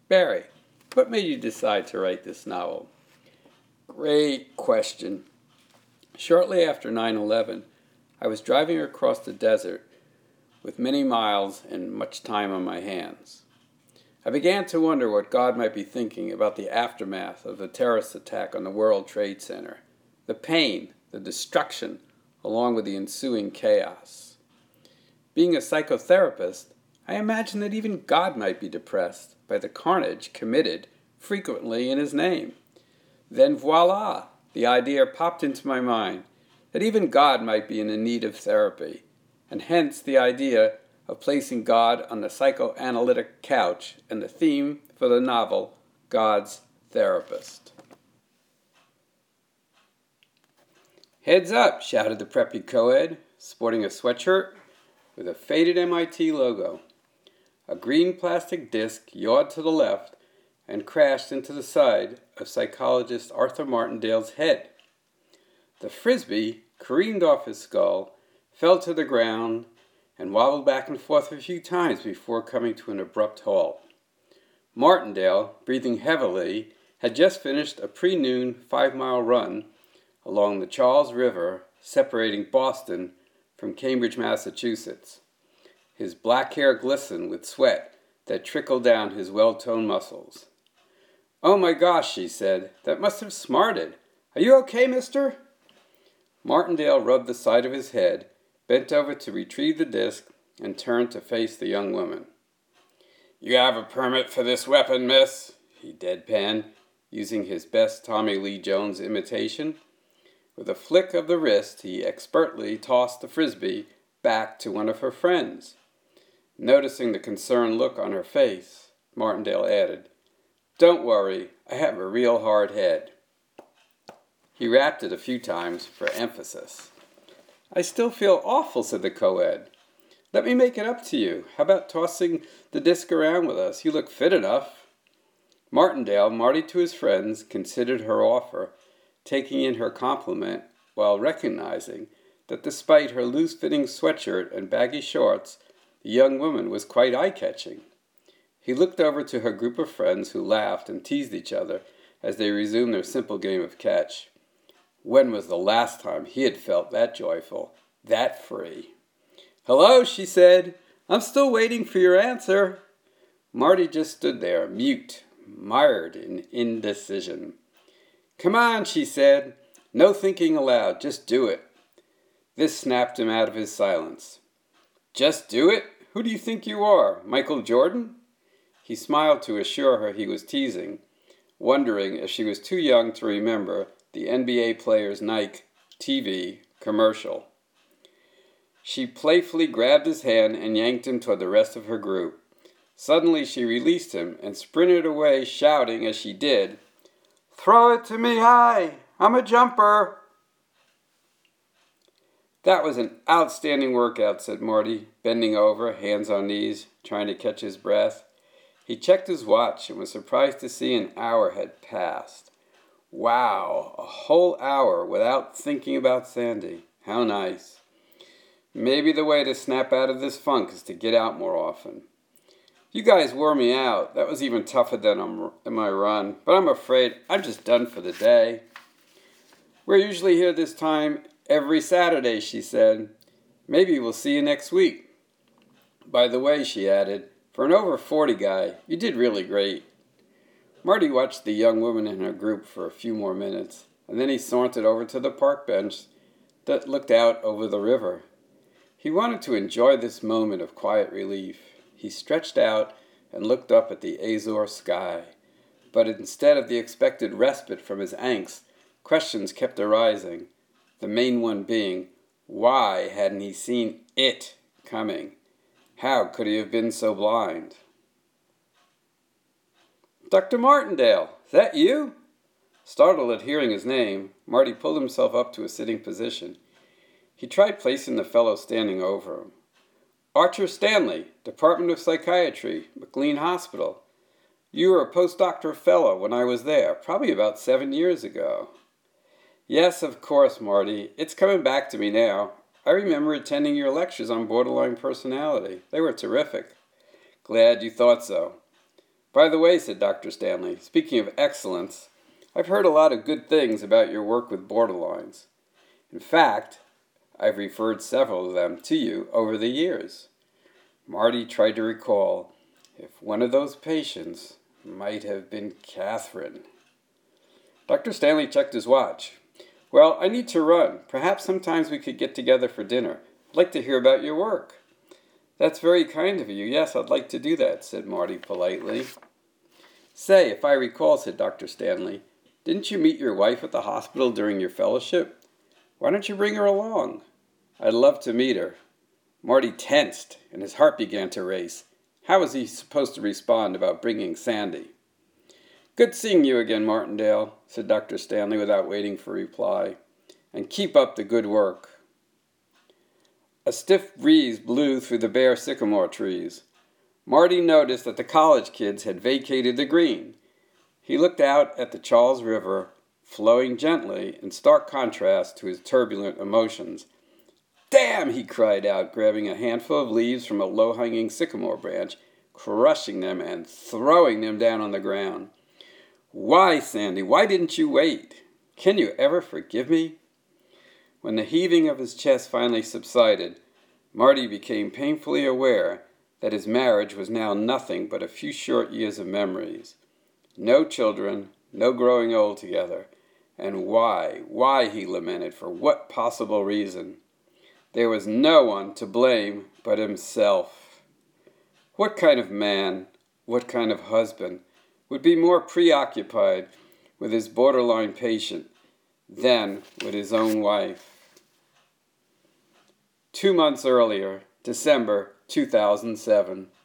Barry, what made you decide to write this novel? Great question. Shortly after 9/11, I was driving across the desert with many miles and much time on my hands. I began to wonder what God might be thinking about the aftermath of the terrorist attack on the World Trade Center, the pain, the destruction, along with the ensuing chaos. Being a psychotherapist, I imagined that even God might be depressed by the carnage committed frequently in His name. Then voila, the idea popped into my mind that even God might be in the need of therapy, and hence the idea of placing God on the psychoanalytic couch and the theme for the novel, God's Therapist. "Heads up," shouted the preppy co-ed, sporting a sweatshirt with a faded MIT logo. A green plastic disc yawed to the left and crashed into the side of psychologist Arthur Martindale's head. The frisbee careened off his skull, fell to the ground, and wobbled back and forth a few times before coming to an abrupt halt. Martindale, breathing heavily, had just finished a pre-noon 5-mile run along the Charles River, separating Boston from Cambridge, Massachusetts. His black hair glistened with sweat that trickled down his well-toned muscles. "Oh my gosh," she said, "that must have smarted. Are you okay, mister?" Martindale rubbed the side of his head, bent over to retrieve the disc, and turned to face the young woman. "You have a permit for this weapon, miss?" he deadpanned, using his best Tommy Lee Jones imitation. With a flick of the wrist, he expertly tossed the frisbee back to one of her friends. Noticing the concerned look on her face, Martindale added, "Don't worry, I have a real hard head." He rapped it a few times for emphasis. "I still feel awful," said the co-ed. "Let me make it up to you. How about tossing the disc around with us? You look fit enough." Martindale, Marty to his friends, considered her offer, taking in her compliment while recognizing that despite her loose-fitting sweatshirt and baggy shorts, the young woman was quite eye-catching. He looked over to her group of friends who laughed and teased each other as they resumed their simple game of catch. When was the last time he had felt that joyful, that free? "Hello," she said. "I'm still waiting for your answer." Marty just stood there, mute, mired in indecision. "Come on," she said. "No thinking aloud, just do it." This snapped him out of his silence. "Just do it? Who do you think you are, Michael Jordan?" He smiled to assure her he was teasing, wondering if she was too young to remember the NBA player's Nike TV commercial. She playfully grabbed his hand and yanked him toward the rest of her group. Suddenly she released him and sprinted away, shouting as she did, "Throw it to me high! I'm a jumper!" "That was an outstanding workout," said Marty, bending over, hands on knees, trying to catch his breath. He checked his watch and was surprised to see an hour had passed. Wow, a whole hour without thinking about Sandy. How nice. Maybe the way to snap out of this funk is to get out more often. "You guys wore me out. That was even tougher than my run, but I'm afraid I'm just done for the day." "We're usually here this time every Saturday," she said. "Maybe we'll see you next week. By the way," she added, "for an over 40 guy, you did really great." Marty watched the young woman in her group for a few more minutes, and then he sauntered over to the park bench that looked out over the river. He wanted to enjoy this moment of quiet relief. He stretched out and looked up at the azure sky. But instead of the expected respite from his angst, questions kept arising, the main one being, why hadn't he seen it coming? How could he have been so blind? "Dr. Martindale, is that you?" Startled at hearing his name, Marty pulled himself up to a sitting position. He tried placing the fellow standing over him. "Archer Stanley, Department of Psychiatry, McLean Hospital. You were a postdoctoral fellow when I was there, probably about 7 years ago." "Yes, of course, Marty. It's coming back to me now. I remember attending your lectures on borderline personality. They were terrific." "Glad you thought so." By the way, said Dr. Stanley, speaking of excellence, I've heard a lot of good things about your work with borderlines. In fact, I've referred several of them to you over the years. Marty tried to recall if one of those patients might have been Catherine. Dr. Stanley checked his watch. Well, I need to run. Perhaps sometimes we could get together for dinner. I'd like to hear about your work. That's very kind of you. Yes, I'd like to do that, said Marty politely. Say, if I recall, said Dr. Stanley, didn't you meet your wife at the hospital during your fellowship? Why don't you bring her along? I'd love to meet her. Marty tensed, and his heart began to race. How was he supposed to respond about bringing Sandy? Good seeing you again, Martindale, said Dr. Stanley without waiting for a reply. And keep up the good work. A stiff breeze blew through the bare sycamore trees. Marty noticed that the college kids had vacated the green. He looked out at the Charles River, flowing gently in stark contrast to his turbulent emotions. Damn, he cried out, grabbing a handful of leaves from a low-hanging sycamore branch, crushing them and throwing them down on the ground. Why, Sandy, why didn't you wait? Can you ever forgive me? When the heaving of his chest finally subsided, Marty became painfully aware that his marriage was now nothing but a few short years of memories. No children, no growing old together. And why, he lamented, for what possible reason? There was no one to blame but himself. What kind of man, what kind of husband, would be more preoccupied with his borderline patient than with his own wife? 2 months earlier, December 2007.